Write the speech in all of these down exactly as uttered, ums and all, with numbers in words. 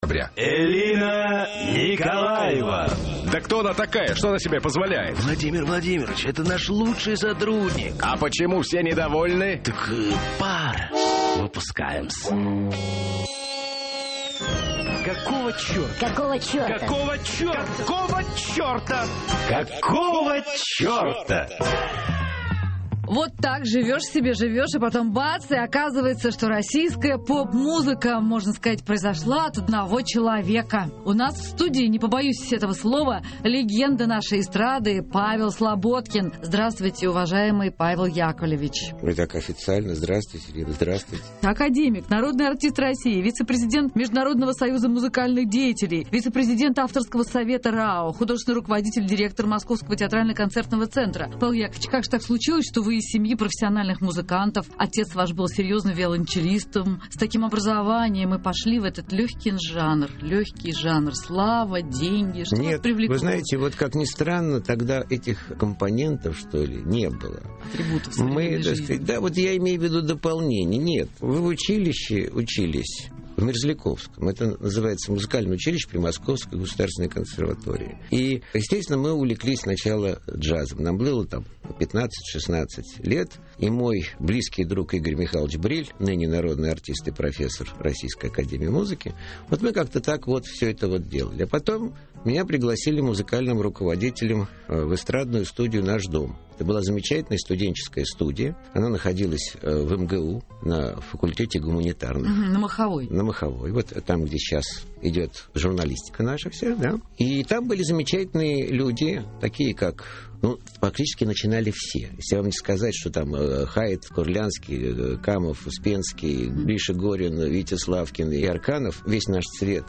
Элина Николаева. Да кто она такая? Что она себе позволяет? Владимир Владимирович, это наш лучший сотрудник. А почему все недовольны? Так э, пар выпускаемся. Какого черта? Какого черта? Какого черта? Какого черта? Какого черта? Вот так живешь себе, живешь, и потом бац, и оказывается, что российская поп-музыка, можно сказать, произошла от одного человека. У нас в студии, не побоюсь этого слова, легенда нашей эстрады Павел Слободкин. Здравствуйте, уважаемый Павел Яковлевич. Вы так официально. Здравствуйте, Ирина, здравствуйте. Академик, народный артист России, вице-президент Международного союза музыкальных деятелей, вице-президент авторского совета РАО, художественный руководитель, директор Московского театрально-концертного центра. Павел Яковлевич, как же так случилось, что вы из семьи профессиональных музыкантов, отец ваш был серьезным виолончелистом, с таким образованием, и пошли в этот легкий жанр, легкий жанр, слава, деньги, что Нет, вас привлекло? Вы знаете, вот как ни странно, тогда этих компонентов, что ли, не было. Атрибутов Мы, современной так жизни. сказать, да, вот я имею в виду дополнение. Нет, вы в училище учились в Мерзляковском. Это называется музыкальное училище при Московской государственной консерватории. И, естественно, мы увлеклись сначала джазом. Нам было там пятнадцать-шестнадцать лет. И мой близкий друг Игорь Михайлович Бриль, ныне народный артист и профессор Российской академии музыки, вот мы как-то так вот все это вот делали. А потом меня пригласили музыкальным руководителем в эстрадную студию «Наш дом». Это была замечательная студенческая студия. Она находилась в МГУ на факультете гуманитарных. Угу, на Маховой. На Маховой. Вот там, где сейчас идет журналистика наша вся, да. И там были замечательные люди, такие как... Ну, практически начинали все. Если вам не сказать, что там э, Хайт, Курлянский, э, Камов, Успенский, Гриша Горин, Витя Славкин и Арканов, весь наш цвет.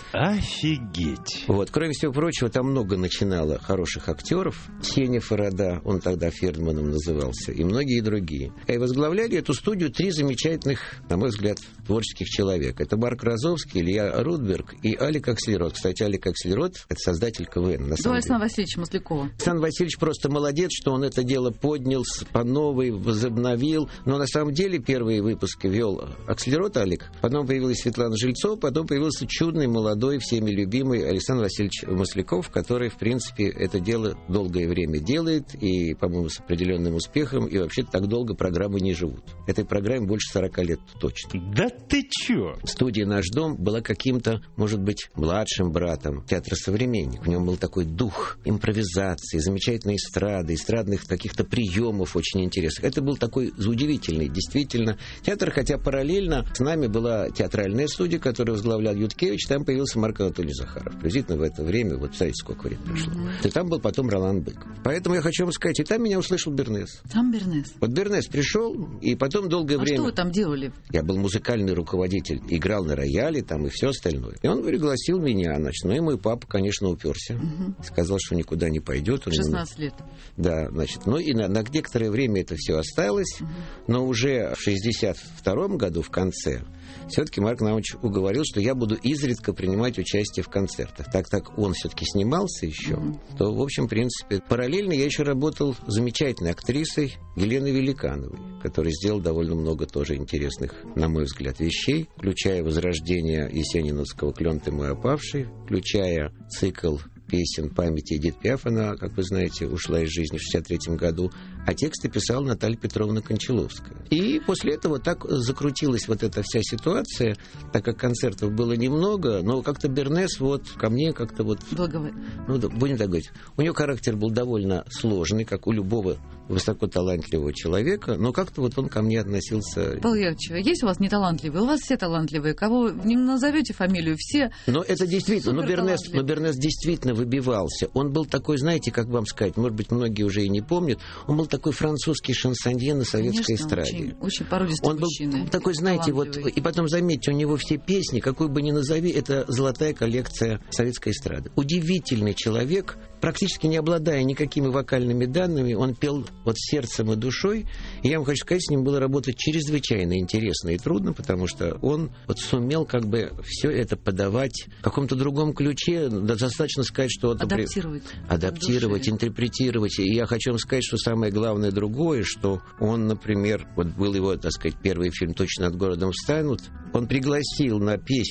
Офигеть. Вот. Кроме всего прочего, там много начинало хороших актеров. Сеня Фарада, он тогда Фердманом назывался, и многие другие. И возглавляли эту студию три замечательных, на мой взгляд, творческих человека. Это Марк Розовский, Илья Рудберг и Алик Аксельрод. Кстати, Алик Аксельрод — это создатель КВН. На До Александра Васильевича Маслякова. Александр Васильевич просто молодец, что он это дело поднял по новой, возобновил. Но на самом деле первые выпуски вел Аксельрод Алик, потом появилась Светлана Жильцова, потом появился чудный, молодой, всеми любимый Александр Васильевич Масляков, который, в принципе, это дело долгое время делает, и, по-моему, с определенным успехом, и вообще так долго программы не живут. Этой программе больше сорока лет точно. Да ты чё? Студия «Наш дом» была каким-то, может быть, младшим братом театра «Современник». В нем был такой дух импровизации, замечательной эстрады, эстрадных каких-то приемов очень интересных. Это был такой удивительный, действительно, театр, хотя параллельно с нами была театральная студия, которую возглавлял Юткевич, там появился Марк Анатольевич Захаров. Приблизительно в это время, вот, знаете, сколько времени прошло. И там был потом Ролан Быков. Поэтому я хочу вам сказать, и там меня услышал Бернес. Там Бернес. Вот Бернес пришел, и потом долгое а время... что вы там делали? Я был музыкальный руководитель, играл на рояле там и все остальное. И он пригласил меня, значит, ну и мой папа, конечно, уперся. Угу. Сказал, что никуда не пойдет. Он шестнадцать не... лет. Да, значит, ну и на, на некоторое время это все осталось, угу. Но уже в шестьдесят втором году, в конце, все-таки Марк Наумович уговорил, что я буду изредка принимать участие в концертах. Так как он все-таки снимался еще, mm-hmm. то, в общем, в принципе, параллельно я еще работал замечательной актрисой Еленой Великановой, которая сделала довольно много тоже интересных, на мой взгляд, вещей, включая «Возрождение» Есениновского «Клен ты мой опавший», включая цикл песен памяти Эдит Пиаф. Она, как вы знаете, ушла из жизни в шестьдесят третьем году, а тексты писала Наталья Петровна Кончаловская. И после этого так закрутилась вот эта вся ситуация, так как концертов было немного, но как-то Бернес вот ко мне как-то вот... Благовы. Ну, да, будем так говорить. У нее характер был довольно сложный, как у любого высокоталантливого человека, но как-то вот он ко мне относился... Павел Яковлевич, есть у вас неталантливые? У вас все талантливые. Кого не назовете фамилию, все... Но это действительно... Но Бернес, но Бернес действительно выбивался. Он был такой, знаете, как вам сказать, может быть, многие уже и не помнят, он был такой французский шансонье на советской Конечно, эстраде. Очень, очень породистый он был мужчина. такой, знаете, вот... И потом, заметьте, у него все песни, какую бы ни назови, это золотая коллекция советской эстрады. Удивительный человек, практически не обладая никакими вокальными данными, он пел вот сердцем и душой. И я вам хочу сказать, с ним было работать чрезвычайно интересно и трудно, потому что он вот сумел как бы все это подавать в каком-то другом ключе. Достаточно сказать, что... Вот, адаптировать. Адаптировать, интерпретировать. И я хочу вам сказать, что самое главное другое, что он, например, вот был его, так сказать, первый фильм «Точно над городом встанут», он пригласил на песню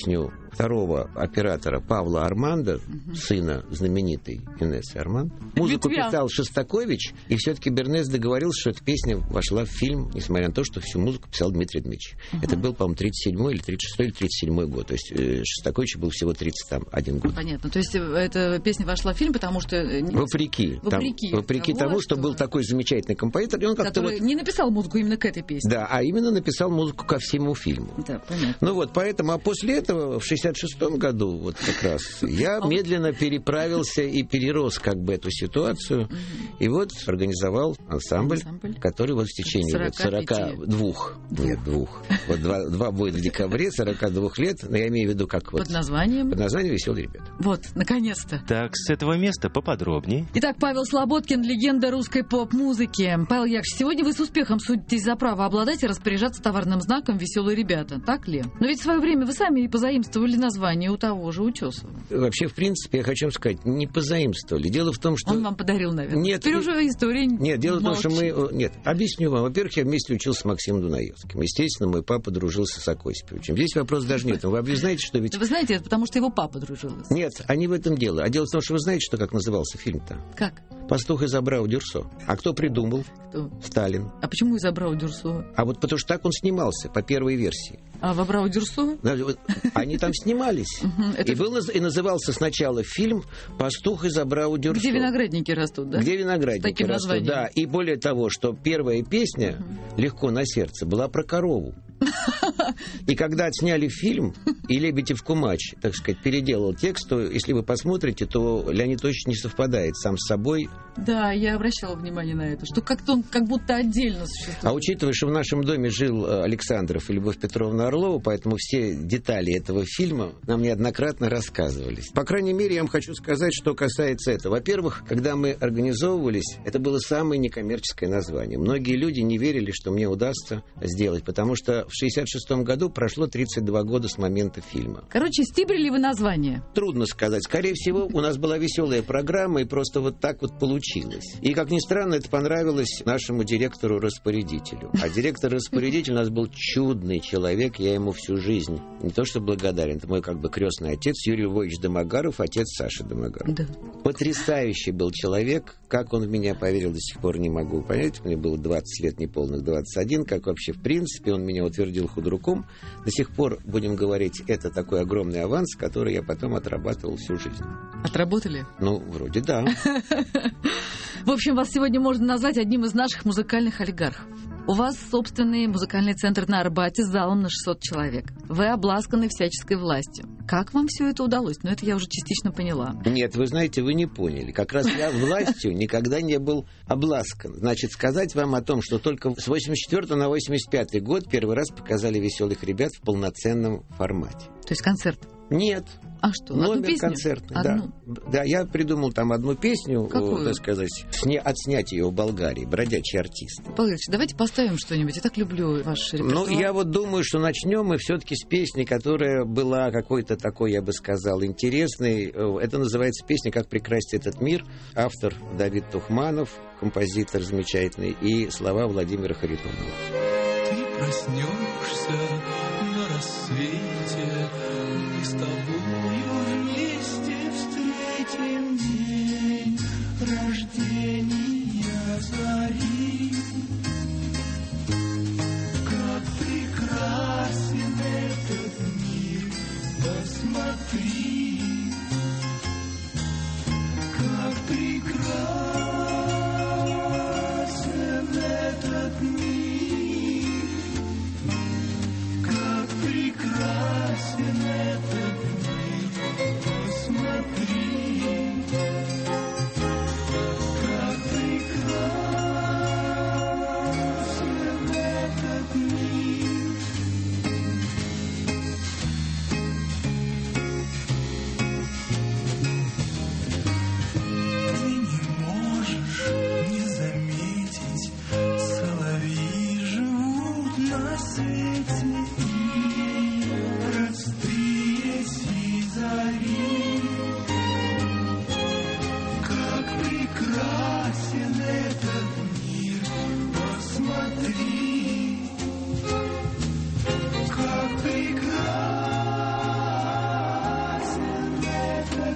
второго оператора Павла Армандо, угу. сына знаменитой Инессы Арманд. Музыку Ветвя. писал Шостакович, и все-таки Бернес договорился, что эта песня вошла в фильм, несмотря на то, что всю музыку писал Дмитрий Дмитриевич. Угу. Это был, по-моему, тридцать седьмой или тридцать шестой или тридцать седьмой год. То есть э, Шостаковичу был всего тридцать один год. Понятно. То есть эта песня вошла в фильм, потому что... Вопреки. Вопреки, там, вопреки того, что... что был такой замечательный композитор, и он как-то который вот... не написал музыку именно к этой песне. Да, а именно написал музыку ко всему фильму. Да, понятно. Ну вот, поэтому, а после этого, в шестьдесят шестом году, вот как раз, я медленно переправился и перерос как бы эту ситуацию, и вот организовал ансамбль, который вот в течение вот сорока двух, нет, двух, вот два, два будет в декабре, сорока двух лет, но я имею в виду как вот... Под названием? Под названием «Веселые ребята». Вот, наконец-то. Так, с этого места поподробнее. Итак, Павел Слободкин, легенда русской поп-музыки. Павел Яковлевич, сегодня вы с успехом судитесь за право обладать и распоряжаться товарным знаком «Веселые ребята». Так ли? Но ведь в свое время вы сами и позаимствовали название у того же Утесова. Вообще, в принципе, я хочу вам сказать, не позаимствовали. Дело в том, что... Он вам подарил, наверное. Нет, Теперь уже история... Нет, дело молчит. в том, что мы... Нет, объясню вам. Во-первых, я вместе учился с Максимом Дунаевским. Естественно, мой папа дружился с Осиповичем. Здесь вопрос даже нет. Вы знаете, что ведь... Вы знаете, это потому что его папа дружился. Нет, а не в этом дело. А дело в том, что вы знаете, что как назывался фильм-то? Как? «Пастух из Абрау-Дюрсо». А кто придумал? Кто? Сталин. А почему из Абрау-Дюрсо? А вот потому что так он снимался, по первой версии. А в Абрау-Дюрсо? Они там снимались. И, был, и назывался сначала фильм «Пастух из Абрау-Дюрсо». Где виноградники растут, да? Где виноградники растут, названием. Да. И более того, что первая песня «Легко на сердце» была про корову. И когда отсняли фильм, и Лебедев Кумач, так сказать, переделал текст, то, если вы посмотрите, то Леонид Ильич не совпадает сам с собой. Да, я обращала внимание на это, что как-то он как будто отдельно существует. А учитывая, что в нашем доме жил Александров и Любовь Петровна Орлова, поэтому все детали этого фильма нам неоднократно рассказывались. По крайней мере, я вам хочу сказать, что касается этого. Во-первых, когда мы организовывались, это было самое некоммерческое название. Многие люди не верили, что мне удастся сделать, потому что в шестьдесят шестом году прошло тридцать два года с момента фильма. Короче, стибрили вы название? Трудно сказать. Скорее всего, у нас была веселая программа, и просто вот так вот получилось. И, как ни странно, это понравилось нашему директору-распорядителю. А директор-распорядитель у нас был чудный человек, я ему всю жизнь не то что благодарен, это мой как бы крестный отец Юрий Львович Домогаров, отец Саши Домогаров. Да. Потрясающий был человек. Как он в меня поверил, до сих пор не могу понять. Мне было двадцать лет, неполных двадцать один. Как вообще, в принципе, он меня утвердил худруком. До сих пор, будем говорить, это такой огромный аванс, который я потом отрабатывал всю жизнь. Отработали? Ну, вроде да. В общем, вас сегодня можно назвать одним из наших музыкальных олигархов. У вас собственный музыкальный центр на Арбате с залом на шестьсот человек. Вы обласканы всяческой властью. Как вам все это удалось? Ну, это я уже частично поняла. Нет, вы знаете, вы не поняли. Как раз я властью никогда не был обласкан. Значит, сказать вам о том, что только с восемьдесят четвёртого на восемьдесят пятый год первый раз показали «Веселых ребят» в полноценном формате. То есть концерт? Нет. А что, номер одну песню? Концертный, одну? Да. Да, я придумал там одну песню, Какую? так сказать, сня... отснять ее в Болгарии, «Бродячий артист». Павел Ильич, давайте поставим что-нибудь. Я так люблю ваш репертуар. Ну, я вот думаю, что начнем мы все-таки с песни, которая была какой-то такой, я бы сказал, интересной. Это называется песня «Как прекрасен этот мир». Автор Давид Тухманов, композитор замечательный, и слова Владимира Харитонова. Ты проснешься на рассвете, мы с тобою вместе встретим день рождения зари. Как прекрасен этот мир, посмотри, как прекрасен этот мир, как прекрасен этот мир.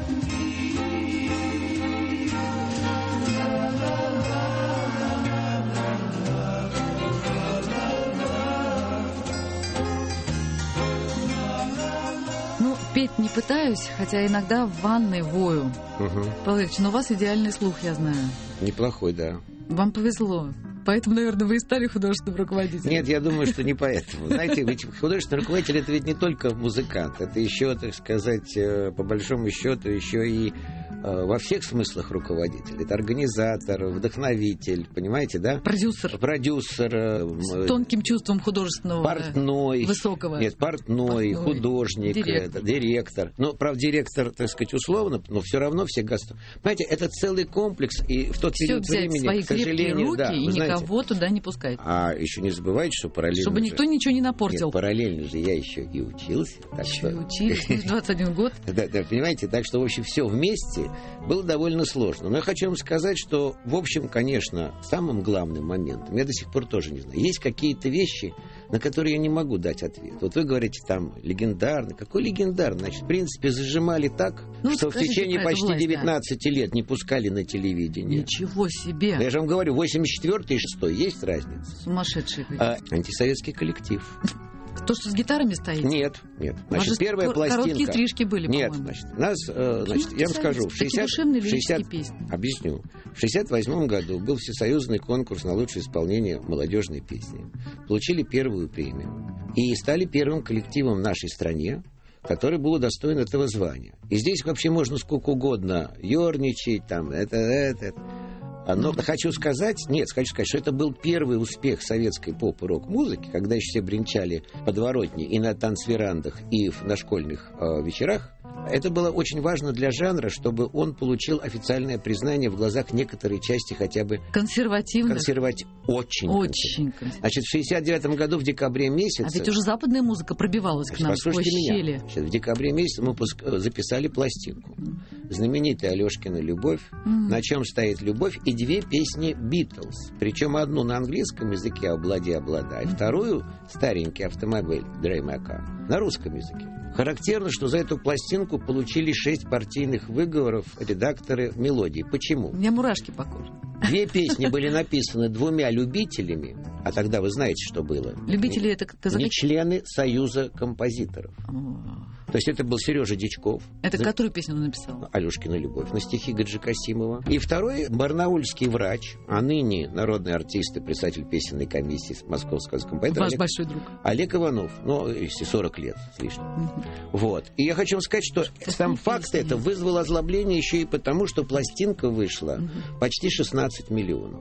Петь не пытаюсь, хотя иногда в ванной вою. Угу. Павел Ильич, но у вас идеальный слух, я знаю. Неплохой, да. Вам повезло. Поэтому, наверное, вы и стали художественным руководителем. Нет, я думаю, что не поэтому. Знаете, ведь художественный руководитель — это ведь не только музыкант. Это еще, так сказать, по большому счету, еще и во всех смыслах руководитель. Это организатор, вдохновитель, понимаете, да? Продюсер. Продюсер. С тонким чувством художественного. Портной. Высокого. Нет, портной, портной. Художник, директор. Это, директор. Ну, правда, директор, так сказать, условно, но все равно все гастроли. Понимаете, это целый комплекс, и в тот все период взять времени, свои к сожалению, руки да, и знаете, никого туда не пускать. А еще не забывайте, что параллельно Чтобы никто же... ничего не напортил. Нет, параллельно же я еще и учился. Так еще что... и учились, двадцать один год. Да, да, понимаете, так что, в общем, все вместе было довольно сложно. Но я хочу вам сказать, что, в общем, конечно, самым главным моментом, я до сих пор тоже не знаю, есть какие-то вещи, на которые я не могу дать ответ. Вот вы говорите, там, легендарный. Какой легендарный? Значит, в принципе, зажимали так, ну, что в течение почти власть, девятнадцати да. лет не пускали на телевидение. Ничего себе! Я же вам говорю, восемьдесят четвёртый и шестой есть разница? Сумасшедший. А, антисоветский коллектив. То, что с гитарами стоите? Нет, нет. Значит, Может, первая пластинка... Короткие стрижки были, Нет, по-моему. значит, нас, э, значит, я вам скажу, в шестьдесят... шестьдесят объясню. В шестьдесят восьмом году был всесоюзный конкурс на лучшее исполнение молодежной песни. Получили первую премию. И стали первым коллективом в нашей стране, который был удостоен этого звания. И здесь вообще можно сколько угодно ерничать, там, это, это, это. Но mm-hmm. хочу сказать, нет, хочу сказать, что это был первый успех советской поп- и рок-музыки, когда еще все бренчали подворотни и на танцверандах, и на школьных э, вечерах. Это было очень важно для жанра, чтобы он получил официальное признание в глазах некоторой части хотя бы... Консервативных. Консерватив... Очень. Очень консервативных. Значит, в шестьдесят девятом году в декабре месяце... А ведь уже западная музыка пробивалась Значит, к нам послушайте сквозь меня. щели. Значит, в декабре месяце мы пуск... записали пластинку. Знаменитая Алешкина «Любовь», mm-hmm. «На чем стоит любовь» и две песни «Битлз». Причем одну на английском языке «Облади, обладай», mm-hmm. вторую «Старенький автомобиль» Дреймака на русском языке. Характерно, что за эту пластинку получили шесть партийных выговоров редакторы «Мелодии». Почему? У меня мурашки по коже. Две песни были написаны двумя любителями, а тогда вы знаете, что было. Любители не, это казаки? Не члены Союза композиторов. О. То есть это был Сережа Дичков. Это за... которую песню он написал? «Алешкина любовь» на стихи Гаджи Касимова. И второй барнаульский врач, а ныне народный артист и председатель песенной комиссии Московского композитора. Ваш Олег... большой друг. Олег Иванов. Ну, если сорок лет с лишним. Mm-hmm. Вот. И я хочу вам сказать, что это сам факт песни. Это вызвал озлобление еще и потому, что пластинка вышла mm-hmm. почти шестнадцать миллионов.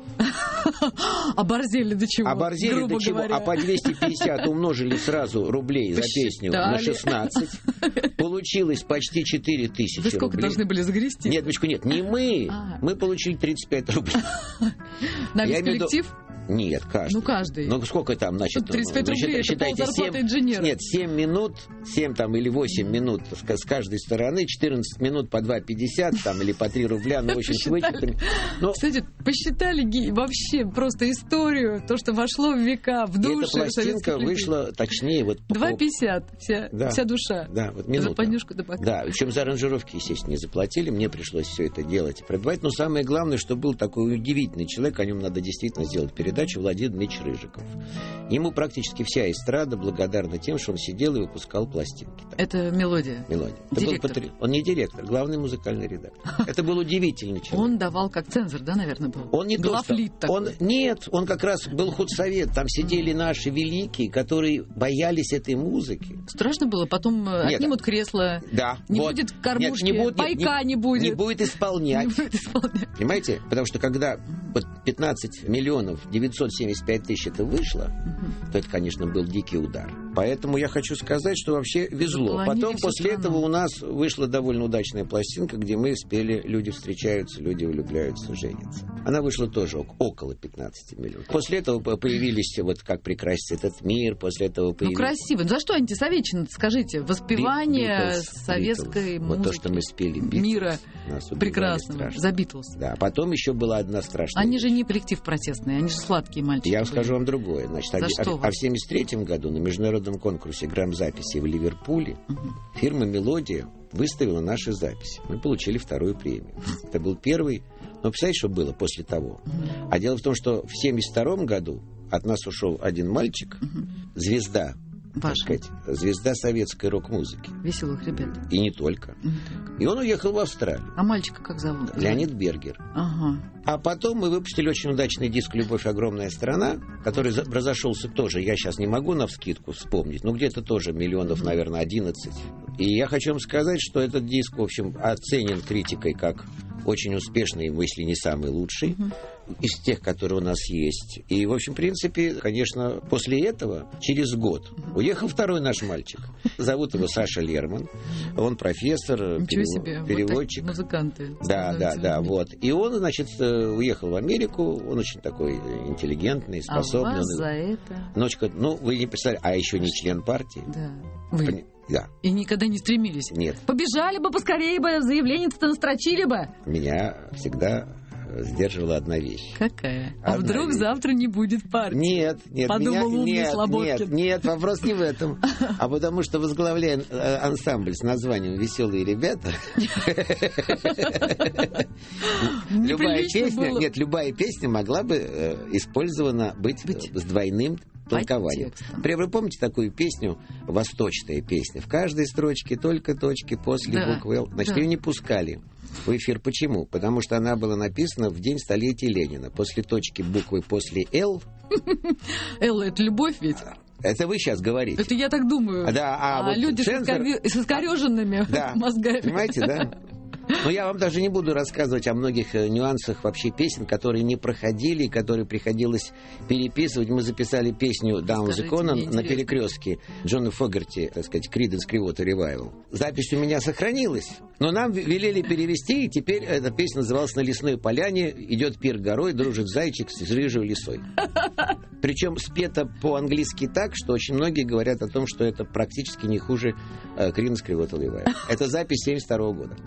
Оборзели до чего? Оборзели до чего? А по двести пятьдесят умножили сразу рублей за песню на шестнадцать. Получилось почти четыре тысячи рублей. Вы сколько должны были загрести? Нет, Мичку, нет, не мы. А. Мы получили тридцать пять рублей. На весь коллектив? Нет, каждый. Ну, каждый. Ну, сколько там, значит... тридцать пять рублей, считайте, это ползарплата инженера. Нет, семь минут, семь там или восемь минут с каждой стороны, четырнадцать минут по два пятьдесят там или по три рубля, ну, в общем, с вычетами. Но... Кстати, посчитали вообще просто историю, то, что вошло в века, в душу. Эта пластинка вышла, точнее, вот... два пятьдесят, вся, да, вся душа. Да, вот минута. За поднюшку до бока. Да, причем за аранжировки, естественно, не заплатили, мне пришлось все это делать и продавать, но самое главное, что был такой удивительный человек, о нем надо действительно сделать передачу, Владимир Дмитриевич Рыжиков. Ему практически вся эстрада благодарна тем, что он сидел и выпускал пластинки. Это «Мелодия». «Мелодия». Это был патри... Он не директор, главный музыкальный редактор. Это был удивительный человек. Он давал как цензор, да, наверное, был? Он не Главлит то, что... он... Нет, он как раз был худсовет. Там сидели наши великие, которые боялись этой музыки. Страшно было? Потом нет, отнимут кресло. Да. Не вот. будет кормушки, нет, не будет, пайка не, не будет. Не будет исполнять. Не будет исполнять. Понимаете? Потому что когда пятнадцать миллионов девятьсот семьдесят пять тысяч это вышло, uh-huh. то это, конечно, был дикий удар. Поэтому я хочу сказать, что вообще везло. Потом после страну. этого у нас вышла довольно удачная пластинка, где мы спели «Люди встречаются, люди влюбляются, женятся». Она вышла тоже около пятнадцати миллионов. После этого появились вот «Как прекрасен этот мир», после этого появились... Ну, красиво. За что антисоветчина, скажите? Воспевание Битлз, советской Битлз. музыки. Вот то, что мы спели Битлз, мира прекрасного. За Битлз. Да. Потом еще была одна страшная Они вещь. же не коллектив протестный, они же сладкие мальчики. Я были. скажу вам другое. Значит, За а, что а в семьдесят третьем году на международном международном конкурсе грамзаписи в Ливерпуле фирма «Мелодия» выставила наши записи. Мы получили вторую премию. Это был первый... Ну, представляете, что было после того? А дело в том, что в семьдесят втором году от нас ушел один мальчик, звезда, так сказать, звезда советской рок-музыки. Веселых ребят. И не только. И он уехал в Австралию. А мальчика как зовут? Леонид Бергер. Ага. А потом мы выпустили очень удачный диск «Любовь. Огромная страна», который за- разошелся тоже, я сейчас не могу навскидку вспомнить, но где-то тоже миллионов, наверное, одиннадцать. И я хочу вам сказать, что этот диск, в общем, оценен критикой как очень успешный, если не самый лучший uh-huh. из тех, которые у нас есть. И, в общем, в принципе, конечно, после этого, через год, uh-huh. уехал второй наш мальчик. Зовут его Саша Лерман. Он профессор, перев... себе. переводчик. Вот музыканты. Да, да, да, вот. И он, значит, уехал в Америку. Он очень такой интеллигентный, способный. А вас он... за это? Ночка, ну, вы не представляете, а еще не член партии. Да. Вы? Пон... Да. И никогда не стремились? Нет. Побежали бы поскорее бы, заявление-то настрочили бы. Меня всегда сдерживала одна вещь. Какая? А Одна вдруг вещь. завтра не будет партии? Нет, нет, Подумал меня... умный нет, Слободкин. нет, нет, вопрос не в этом. А потому что, возглавляя э, ансамбль с названием «Веселые ребята», любая песня, нет, любая песня могла бы использована быть с двойным толкованием. Например, вы помните такую песню, восточная песня? В каждой строчке только точки после Да, буквы «Л». Значит, да. ее не пускали в эфир. Почему? Потому что она была написана в день столетия Ленина. После точки буквы после «Л». Элла, это любовь ведь? Это вы сейчас говорите. Это я так думаю. Да, а, А вот люди с цензор- искови- с искореженными Да. мозгами. Понимаете, да? Но я вам даже не буду рассказывать о многих э, нюансах вообще песен, которые не проходили, которые приходилось переписывать. Мы записали песню «Down the Скажите, Conan» мне на интересно. перекрестке Джона Фогерти, так сказать, Creedence Clearwater Revival. Запись у меня сохранилась, но нам в- велели перевести, и теперь эта песня называлась «На лесной поляне идет пир горой, дружит зайчик с рыжей лисой». Причем спета по-английски так, что очень многие говорят о том, что это практически не хуже э, Creedence Clearwater Revival. Это запись семьдесят второго года.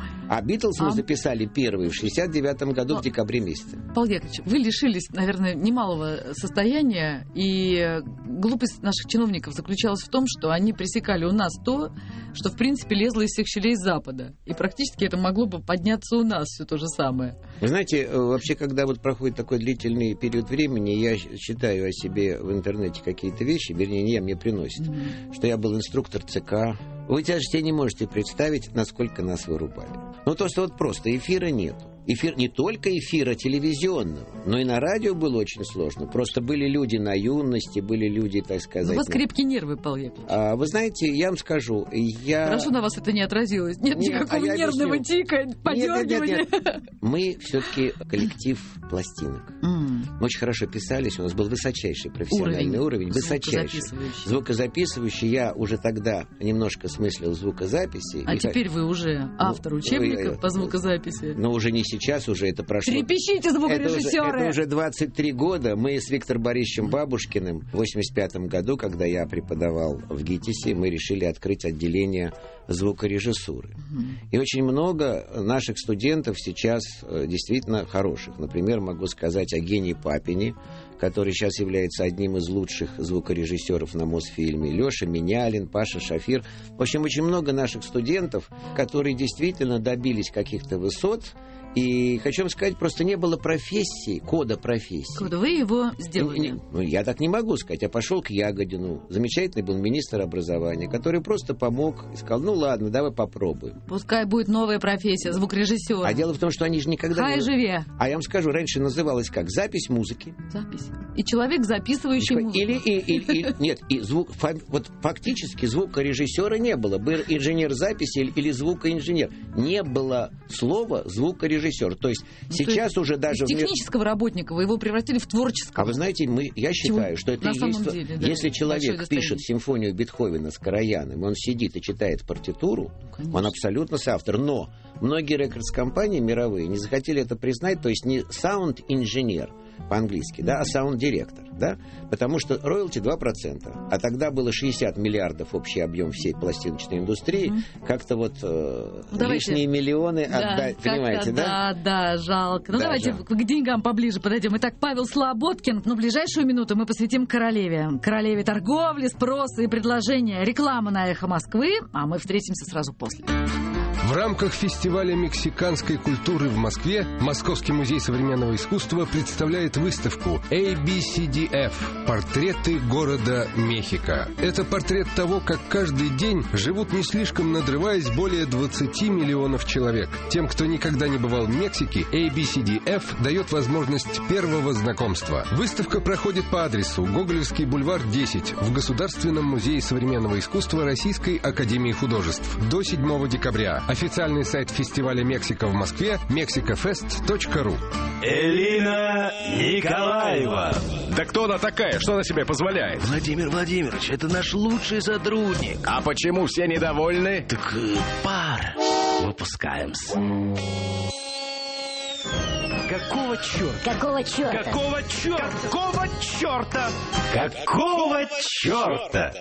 А «Битлз» мы А- записали первые в шестьдесят девятом году в декабре месяце. Павел Яковлевич, вы лишились, наверное, немалого состояния, и глупость наших чиновников заключалась в том, что они пресекали у нас то, что, в принципе, лезло из всех щелей с Запада. И практически это могло бы подняться у нас все то же самое. Вы знаете, э, вообще, когда вот проходит такой длительный период времени, я щ- читаю о себе в интернете какие-то вещи, вернее, не я, мне приносят, Mm-hmm. что я был инструктор ЦК. Вы даже себе не можете представить, насколько нас вырубали. Ну, то, что вот просто эфира нету. Эфир, не только эфира телевизионного, но и на радио было очень сложно. Просто были люди на юности, были люди, так У сказать... вас на- крепкие нервы, Павел Яковлевич. А, вы знаете, я вам скажу, я... Хорошо на вас это не отразилось. Нет, Нет, никакого а я нервного объясню. тика, Нет, подергивания. нет, нет, нет. Мы все-таки коллектив пластинок. М. Мы очень хорошо писались, у нас был высочайший профессиональный уровень, Уровень высочайший. звукозаписывающий. Звукозаписывающий. Я уже тогда немножко смыслил звукозаписи. А И теперь вы уже автор Ну, учебника я- по звукозаписи. Но уже не сейчас, уже это прошло. Трепещите, Это уже, звукорежиссеры! это уже двадцать три года. Мы с Виктором Борисовичем Бабушкиным в восемьдесят пятом году, когда я преподавал в ГИТИСе, мы решили открыть отделение звукорежиссуры. И очень много наших студентов сейчас э, действительно хороших. Например, могу сказать о Гении Папине, который сейчас является одним из лучших звукорежиссеров на Мосфильме, Леша Менялин, Паша Шафир. В общем, очень много наших студентов, которые действительно добились каких-то высот. И хочу вам сказать, просто не было профессии, кода профессии. Куда вы его Не- сделали? не- ну, я так не могу сказать. Я пошел к Ягодину. Замечательный был министр образования, который просто помог и сказал, ну ладно, давай попробуем. Пускай будет новая профессия, звукорежиссера. А дело в том, что они же никогда Хай не... живе. А я вам скажу, раньше называлось как? Запись музыки. Запись. И человек, записывающий музыку. Или, и, и- и- нет, и звук, фа- вот фактически звукорежиссера не было. Был инженер записи или, или звукоинженер. Не было слова звукорежиссер. То есть Ну, сейчас то уже есть даже... Из в мир- технического работника вы его превратили в творческого. А вы знаете, мы, я считаю, что это на и самом есть... деле, да, Если большое человек достояние. пишет симфонию Бетховена с Караяном, он сидит и читает партитуру, Конечно. он абсолютно соавтор. Но многие рекордс-компании мировые не захотели это признать, то есть не саунд-инженер по-английски, да, а саунд-директор, да, потому что роялти два процента, а тогда было шестьдесят миллиардов общий объем всей пластиночной индустрии, mm-hmm. как-то вот э, лишние миллионы да, отдать, понимаете, да? Да, да, жалко. Ну, да, давайте жалко. к деньгам поближе подойдем. Итак, Павел Слободкин, ну, ближайшую минуту мы посвятим королеве. Королеве торговли, спроса и предложения. Реклама на «Эхо Москвы», а мы встретимся сразу после. В рамках фестиваля мексиканской культуры в Москве Московский музей современного искусства представляет выставку эй би си ди эф «Портреты города Мехико». Это портрет того, как каждый день живут, не слишком надрываясь, более двадцати миллионов человек. Тем, кто никогда не бывал в Мексике, эй би си ди эф дает возможность первого знакомства. Выставка проходит по адресу Гоголевский бульвар, десять, в Государственном музее современного искусства Российской академии художеств до седьмого декабря. Официальный сайт фестиваля «Мексика» в Москве — мексикафест точка ру. Элина Николаева. Да кто она такая? Что она себе позволяет? Владимир Владимирович, это наш лучший сотрудник. А почему все недовольны? Так э, пар выпускаемся. Какого черта? Какого черта? Какого черта? Какого черта? Какого черта?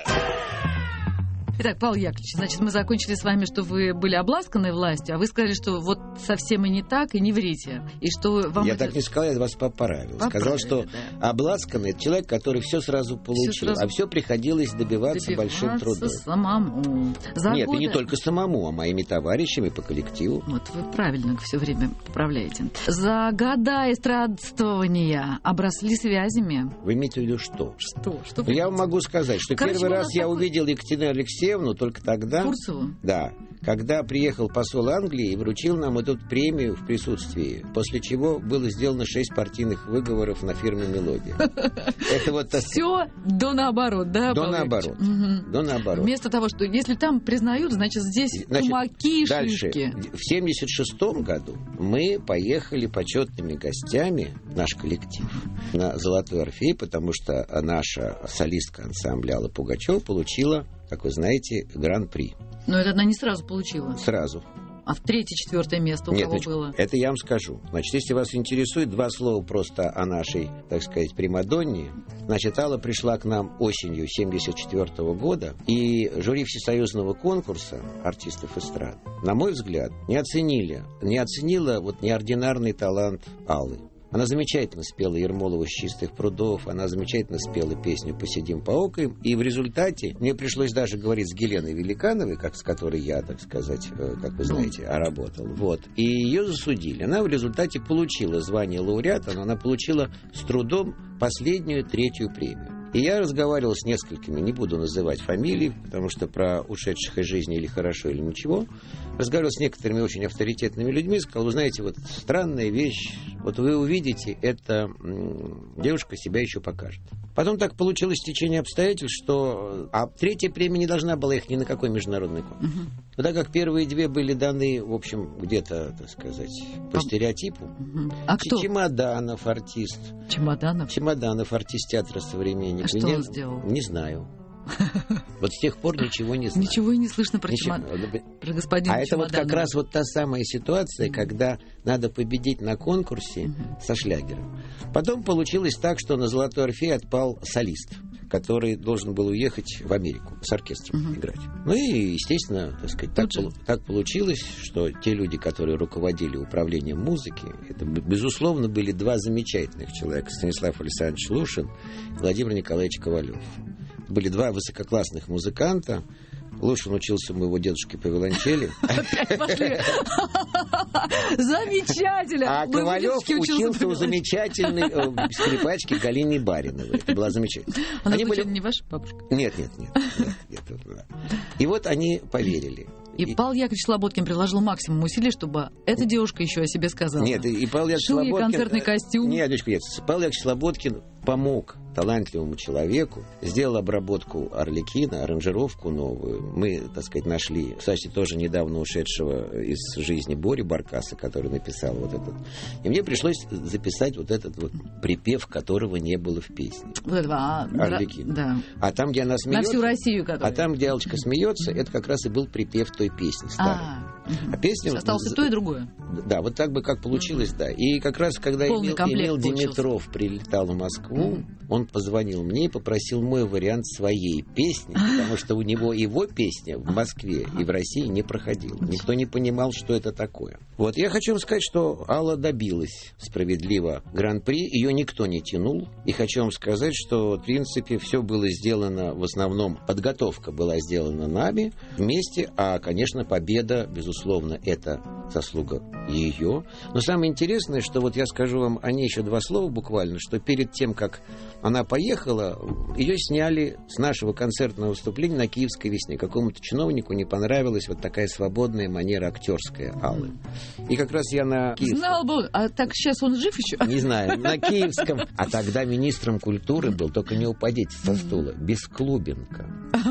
Итак, Павел Яковлевич, значит, мы закончили с вами, что вы были обласканы властью, а вы сказали, что вот совсем и не так, и не врите. И что вам я это... так не сказал, я вас поправил. Поправили, сказал, что да. обласканный — это человек, который все сразу получил, Всё сразу... а все приходилось добиваться, добиваться большим трудом. самому. За Нет, годы... и не только самому, а моими товарищами по коллективу. Вот вы правильно все время поправляете. За года эстрадствования обросли связями. Вы имеете в виду что? Что? Что Ну, я вам могу сказать, что Короче, первый у раз нас я такой... увидел Екатерину Алексеевну только тогда... Фурцеву? Да. Когда приехал посол Англии и вручил нам эту премию в присутствии, после чего было сделано шесть партийных выговоров на фирме «Мелодия». Это вот... Все до наоборот, да? До наоборот. Угу. До наоборот. Вместо того, что если там признают, значит, здесь тумаки и дальше. шишки. В семьдесят шестом году мы поехали почетными гостями, наш коллектив, на «Золотой Орфей», потому что наша солистка ансамбля Алла Пугачева получила, как вы знаете, гран-при. Но это она не сразу получила. Сразу. А в третье, четвертое место у Нет, кого значит, было? Это я вам скажу. Значит, если вас интересует, два слова просто о нашей, так сказать, примадонне. Значит, Алла пришла к нам осенью семьдесят четвёртого года, и жюри всесоюзного конкурса артистов эстрады, на мой взгляд, не оценили, не оценила вот неординарный талант Аллы. Она замечательно спела Ермолова «С чистых прудов», она замечательно спела песню «Посидим поокаем», и в результате мне пришлось даже говорить с Геленой Великановой, как, с которой я, так сказать, как вы знаете, работал. Вот. И ее засудили. Она в результате получила звание лауреата, но она получила с трудом последнюю третью премию. И я разговаривал с несколькими, не буду называть фамилии, потому что про ушедших из жизни или хорошо, или ничего. Разговаривал с некоторыми очень авторитетными людьми, сказал, вы знаете, вот странная вещь, вот вы увидите, эта м- девушка себя еще покажет. Потом так получилось течение обстоятельств, что... А третья премия не должна была их ни на какой международный конкурс. Uh-huh. Но так как первые две были даны, в общем, где-то, так сказать, по стереотипу. Uh-huh. А кто? Чемоданов, артист. Чемоданов? Чемоданов, артист театра «Современник». А что он сделал? Не знаю. Вот с тех пор ничего не знаю. Ничего и не слышно про, чемод... про господина А это вот как Чемоданова. раз вот та самая ситуация, mm-hmm. когда надо победить на конкурсе mm-hmm. со шлягером. Потом получилось так, что на «Золотой Орфей» отпал солист, который должен был уехать в Америку с оркестром mm-hmm. играть. Ну и, естественно, так сказать, так, пол- так получилось, что те люди, которые руководили управлением музыки, это, безусловно, были два замечательных человека: Станислав Александрович Лушин и Владимир Николаевич Ковалев. Были два высококлассных музыканта. Лушин учился у моего дедушки по виолончели. Опять пошли. Замечательно. А Ковалев учился у замечательной скрипачки Галины Бариновой. Это была замечательно. Она случайно не ваша бабушка? Нет, нет, нет. И вот они поверили. И Павел Яковлевич Слободкин приложил максимум усилий, чтобы эта девушка еще о себе сказала. Нет, и Павел Яковлевич Шил ей Слободкин... концертный костюм. Нет, дочка, нет. Павел Яковлевич Слободкин помог талантливому человеку, сделал обработку Арлекина, аранжировку новую. Мы, так сказать, нашли, кстати, тоже недавно ушедшего из жизни Бори Баркаса, который написал вот этот. И мне пришлось записать вот этот вот припев, которого не было в песне. Вот этого, а, Арлекин. Да. А там, где она смеется... На всю Россию, которая... А там, где Аллочка смеется, это как раз и был припев той песни старой. А, А песня... Осталось и то, и другое. Да, вот так бы как получилось, да. И как раз, когда Полный Эмил, Эмил комплект Димитров прилетал в Москву, Мгм. он позвонил мне и попросил мой вариант своей песни, потому что у него его песня в Москве и в России не проходила. Никто не понимал, что это такое. Вот, я хочу вам сказать, что Алла добилась справедливо гран-при, ее никто не тянул. И хочу вам сказать, что, в принципе, все было сделано, в основном, подготовка была сделана нами вместе, а, конечно, победа, безусловно, это заслуга ее. Но самое интересное, что вот я скажу вам о ней еще два слова буквально, что перед тем, как она поехала, ее сняли с нашего концертного выступления на Киевской весне. Какому-то чиновнику не понравилась вот такая свободная манера актерская Аллы. И как раз я на Киевском... Знал бы, а так сейчас он жив еще? Не знаю, на Киевском. А тогда министром культуры был, только не упадите со стула, Бесклубенко.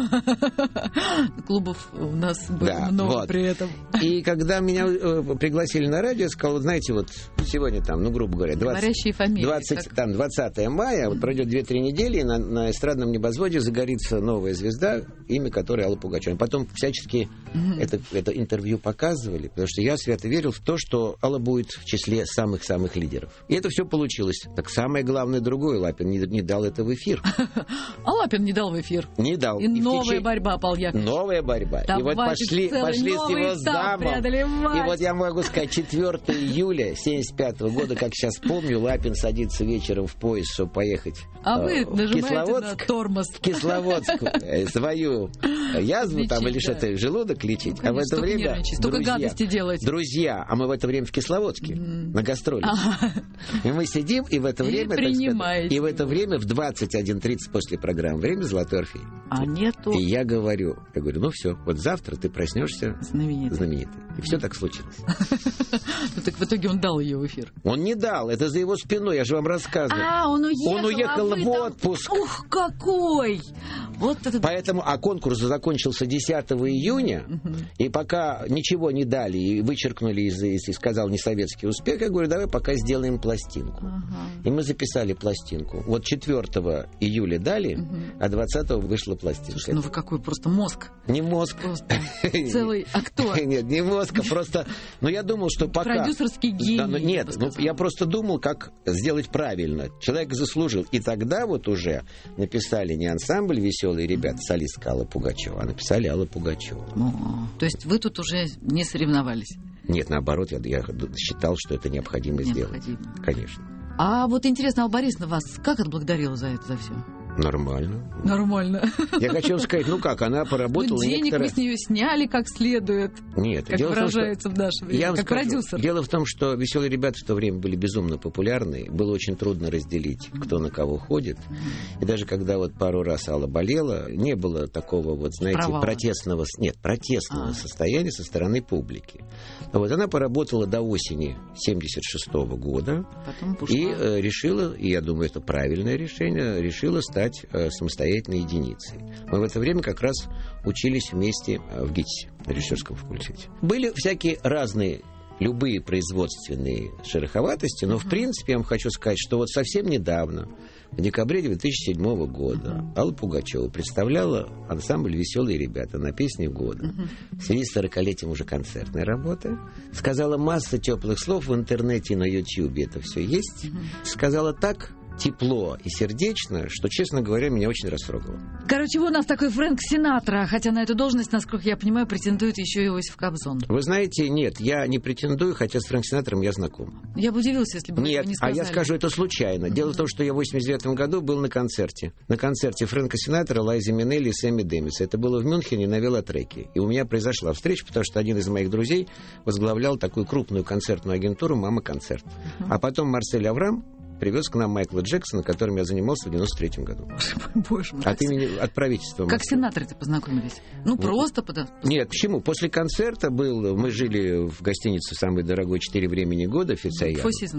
Клубов у нас было Да, много вот. при этом. И когда меня э, пригласили на радио, я сказал, вот знаете, вот сегодня там, ну, грубо говоря, двадцать, Говорящие фамилии, двадцать, как- там, двадцатое мая, вот пройдет две-три недели, и на, на эстрадном небозводе загорится новая звезда, имя которой Алла Пугачева. Потом всячески это, это интервью показывали, потому что я свято верил в то, что Алла будет в числе самых-самых лидеров. И это все получилось. Так самое главное другое, Лапин не, не дал это в эфир. А Лапин не дал в эфир. Не дал. И, И в новая течение- борьба, Павел Яковлевич. Новая борьба. И вот Давайте пошли, целый пошли с новый его этап замом. преодолевать. И вот я могу сказать, четвёртого июля семьдесят пятого года, как сейчас помню, Лапин садится вечером в поезд, чтобы поехать А э, вы в нажимаете на Кисловодск. тормоз. В Кисловодск э, свою язву там или Лечить, что-то, да. желудок лечить. Ну, а в конечно, это столько время, нервничать, столько друзья, гадости делать. друзья, а мы в это время в Кисловодске на гастроли. И мы сидим, и в это И время, так сказать, принимаете и в это его. время в двадцать один тридцать после программы «Время Золотой Орфей». А нету И я говорю, я говорю, ну все, вот завтра ты проснешься знаменитый. знаменитый. И все так случилось. Ну так в итоге он дал ее в эфир. Он не дал, это за его спиной, я же вам рассказываю. А, он уехал. Он уехал а вы в там- отпуск. Ух, какой! Вот это... Поэтому, а конкурс закончился десятого июня, и пока ничего не дали, и вычеркнули из, из, и сказал несоветский успех, я говорю, давай пока сделаем пластинку. Ага. И мы записали пластинку. Вот четвёртого июля дали, а двадцатого вышла пластинка. Слушай, ну вы какой просто мозг. Не мозг. Просто целый актер. Нет, не мозг, а просто... Ну, я думал, что пока... Продюсерский гений. Да, ну, я нет, бы ну, сказала. я просто думал, как сделать правильно. Человек заслужил. И тогда вот уже написали не ансамбль «Веселые ребята», солистка Алла Пугачева, а написали Алла Пугачева. О, то есть вы тут уже не соревновались? Нет, наоборот, я, я считал, что это необходимо, Необходимо. сделать. Конечно. А вот интересно, Алла Борисовна вас как отблагодарила за это, за все? Нормально. Нормально. Я хочу вам сказать, ну как, она поработала Ну, денег некоторое... вы с нее сняли как следует, Нет, как дело в том, что- выражается в наше время, Я вам как скажу, продюсер. Дело в том, что «Веселые ребята» в то время были безумно популярны. Было очень трудно разделить, кто на кого ходит. И даже когда вот пару раз Алла болела, не было такого вот, знаете, Провала. протестного... Нет, протестного А. состояния со стороны публики. Вот она поработала до осени семьдесят шестого года. Потом ушла. И э, решила, и я думаю, это правильное решение, решила стать э, самостоятельной единицей. Мы в это время как раз учились вместе э, в ГИТИСе, на режиссерском факультете. Были всякие разные, любые производственные шероховатости, но, в принципе, я вам хочу сказать, что вот совсем недавно, в декабре две тысячи седьмого года, Алла Пугачева представляла ансамбль «Веселые ребята» на песни года. В связи с сорокалетием уже концертной работы. Сказала масса теплых слов в интернете и на Ютьюбе, это все есть. Сказала так тепло и сердечно, что, честно говоря, меня очень растрогало. Короче, вы у нас такой Фрэнк Синатра, хотя на эту должность, насколько я понимаю, претендует еще и Иосиф Кобзон. Вы знаете, нет, я не претендую, хотя с Фрэнк Синатором я знаком. Я бы удивилась, если бы вы Нет, этого не а сказали. я скажу это случайно. Дело в том, что я в восемьдесят девятом году был на концерте. На концерте Фрэнка Синатора, Лайзы Минелли и Сэмми Демиса. Это было в Мюнхене на велотреке. И у меня произошла встреча, потому что один из моих друзей возглавлял такую крупную концертную агентуру «Мама Концерт». А потом Марсель Аврам привез к нам Майкла Джексона, которым я занимался в девяносто третьем году. Боже мой. От имени, от правительства Как Москвы. сенаторы-то познакомились? Ну, просто подо... Нет, почему? После концерта был, мы жили в гостинице самой дорогой «Четыре времени года» Фицаян. Four Seasons.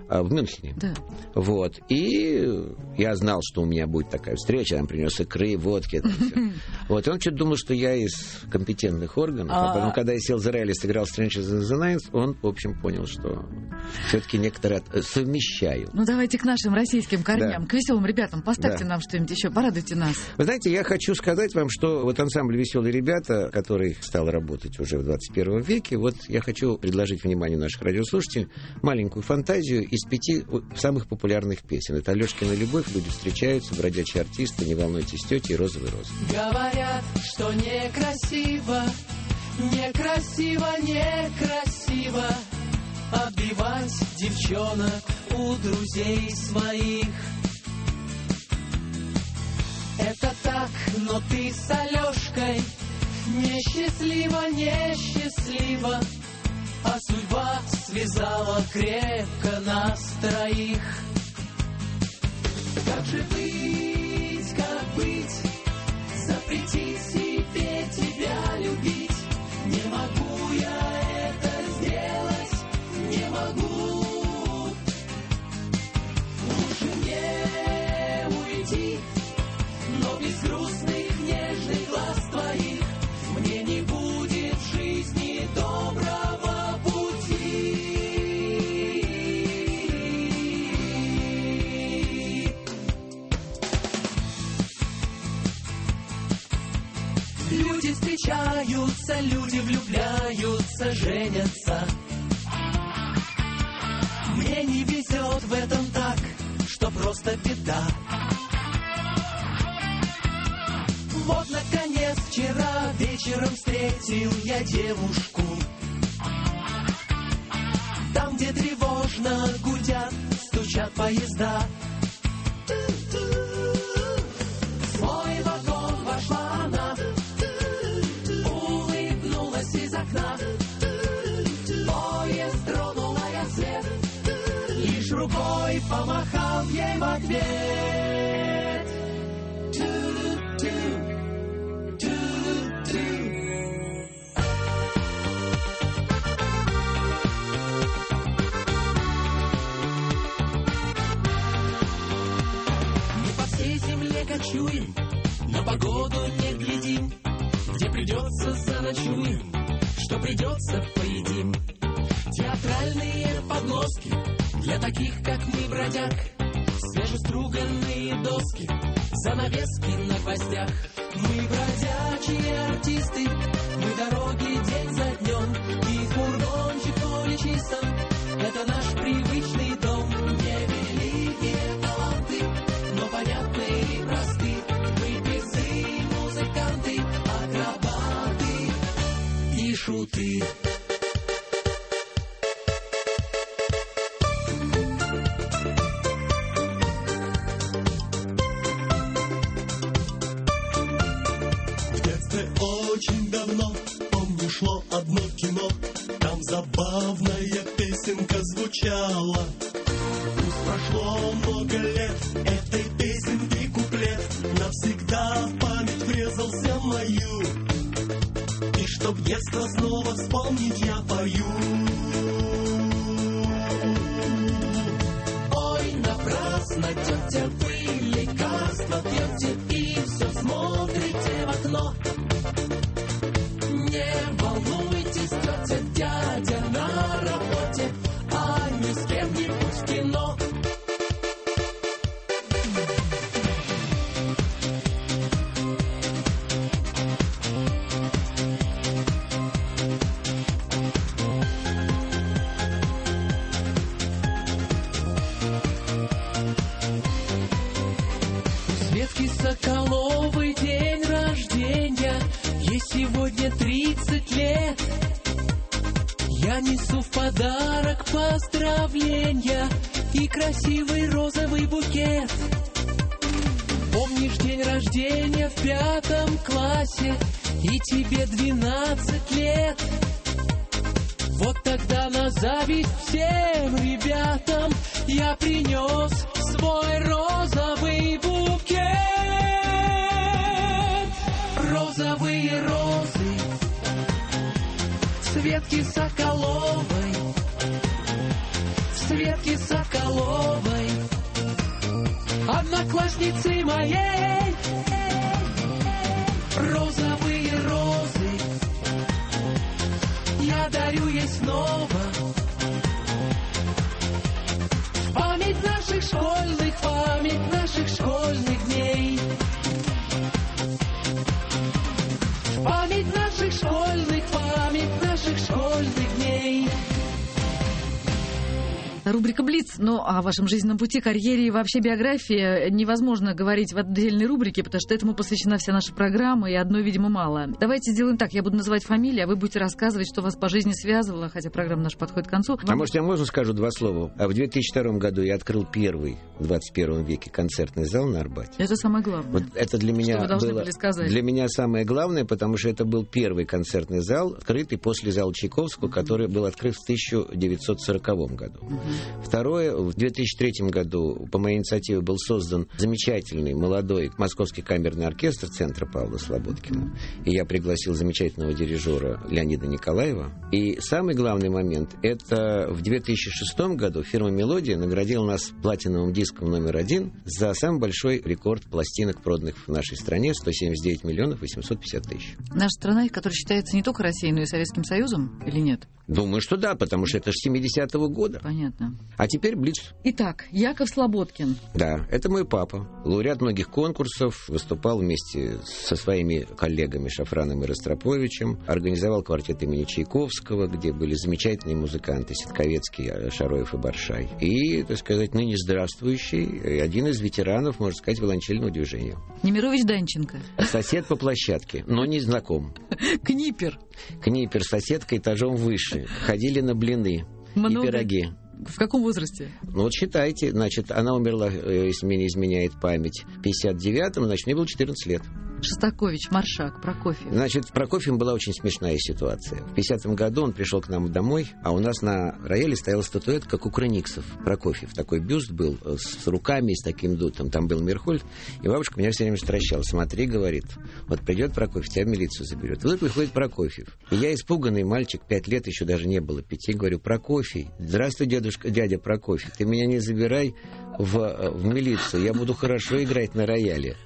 а, в Мюнхене. Да. Вот. И я знал, что у меня будет такая встреча. Он принес икры, водки. Это всё. Вот. И он что-то думал, что я из компетентных органов. А потом, когда я сел за рояль и сыграл Strangers in the Night, он, в общем, понял, что все-таки некоторые от- совмещаю. Ну, давайте к нашим российским корням, Да. к веселым ребятам. Поставьте Да. нам что-нибудь еще, порадуйте нас. Вы знаете, я хочу сказать вам, что вот ансамбль «Веселые ребята», который стал работать уже в двадцать первом веке, вот я хочу предложить вниманию наших радиослушателей маленькую фантазию из пяти самых популярных песен. Это «Алешкина любовь», «Люди встречаются», «Бродячие артисты», «Не волнуйтесь, тети» и «Розовые розы». Говорят, что некрасиво, некрасиво, некрасиво отбивать девчонок у друзей своих. Это так, но ты с Алешкой несчастливо, несчастливо, а судьба связала крепко нас троих. Как же быть, как быть, запрети себе тебя любить. Не могу я это сделать, не могу. Лучше мне уйти, но без грустных нежных глаз твоих мне не будет в жизни доброго пути. Люди встречаются, люди влюбляются, женятся. Мне не везет в этом так, что просто беда. Вот, наконец, вчера вечером встретил я девушку. Там, где тревожно гудят, стучат поезда. В свой вагон вошла она, улыбнулась из окна. Поезд тронула я след, лишь рукой помахал ей в ответ. Ту-ту. Кочуем, на погоду не глядим, где придется заночуем, что придется поедим. Театральные подмостки для таких, как мы, бродяг, свежеструганные доски, занавески на гвоздях. Мы бродячие артисты, мы дороги день за днем, и фургончик поле чистом — это наш привычный дом. Невеликие таланты, но понятные и просты. Мы певцы, музыканты, акробаты и шуты. В детстве очень давно, помню, шло одно кино. Там забавная песенка звучала. Пусть прошло много лет, этой песенки куплет навсегда в память врезался мою. И чтоб детство снова вспомнить, я пою. Ой, напрасно, тетя, вы лекарства пьете и все смотрите в окно. Не волнуйтесь, тетя, дядя на работе, а не с кем-нибудь в кино. Светки Соколовой день рождения, ей сегодня тридцать лет. Я несу в подарок поздравления и красивый розовый букет. Помнишь день рождения в пятом классе, и тебе двенадцать лет? Вот тогда на зависть всем ребятам я принес свой розовый букет. Розовые розы Светки Соколовой, Светки Соколовой. наложницы моей. Розовые розы я дарю ей снова. Память наших школьных, память наших школьных дней. Память наших школьных, память наших школьных дней. Рубрика «Блиц». Ну, о вашем жизненном пути, карьере и вообще биографии невозможно говорить в отдельной рубрике, потому что этому посвящена вся наша программа, и одной, видимо, мало. Давайте сделаем так. Я буду называть фамилии, а вы будете рассказывать, что вас по жизни связывало, хотя программа наша подходит к концу. А может, я можно скажу два слова? А в две тысячи втором году я открыл первый в двадцать первом веке концертный зал на Арбате. Это самое главное. Вот это для меня что вы должны было, были сказать. Для меня самое главное, потому что это был первый концертный зал, открытый после зала Чайковского, который был открыт в тысяча девятьсот сороковом году. Uh-huh. Второе, в две тысячи третьем году по моей инициативе был создан замечательный молодой Московский камерный оркестр центра Павла Слободкина. И я пригласил замечательного дирижера Леонида Николаева. И самый главный момент, это в две тысячи шестом году фирма «Мелодия» наградила нас платиновым диском номер один за самый большой рекорд пластинок, проданных в нашей стране, сто семьдесят девять миллионов восемьсот пятьдесят тысяч. Наша страна, которая считается не только Россией, но и Советским Союзом, или нет? Думаю, что да, потому что это же семидесятого года. Понятно. А теперь блиц. Итак, Яков Слободкин. Да, это мой папа. Лауреат многих конкурсов, выступал вместе со своими коллегами Шафраном и Ростроповичем, организовал квартет имени Чайковского, где были замечательные музыканты Ситковецкий, Шароев и Баршай. И, так сказать, ныне здравствующий, один из ветеранов, можно сказать, виолончельного движения. Немирович Данченко. Сосед по площадке, но не знаком. Книпер. Книпер, соседка этажом выше. Ходили на блины Много. И пироги. В каком возрасте? Ну вот считайте, значит, она умерла, если мне не изменяет память, в пятьдесят девятом, значит, мне было четырнадцать лет. Шостакович, Маршак, Прокофьев. Значит, в Прокофьевом была очень смешная ситуация. В пятидесятом году он пришел к нам домой, а у нас на рояле стояла статуэтка, как у Кураниксов. Прокофьев. Такой бюст был с руками, с таким дутом. Там был Мирхольд. И бабушка меня все время стращала. Смотри, говорит, вот придет Прокофьев, тебя в милицию заберет. И вот приходит Прокофьев. И я испуганный мальчик, пять лет, еще даже не было пяти, говорю, Прокофий, здравствуй, дедушка, дядя Прокофий, ты меня не забирай в, в милицию, я буду хорошо играть на рояле.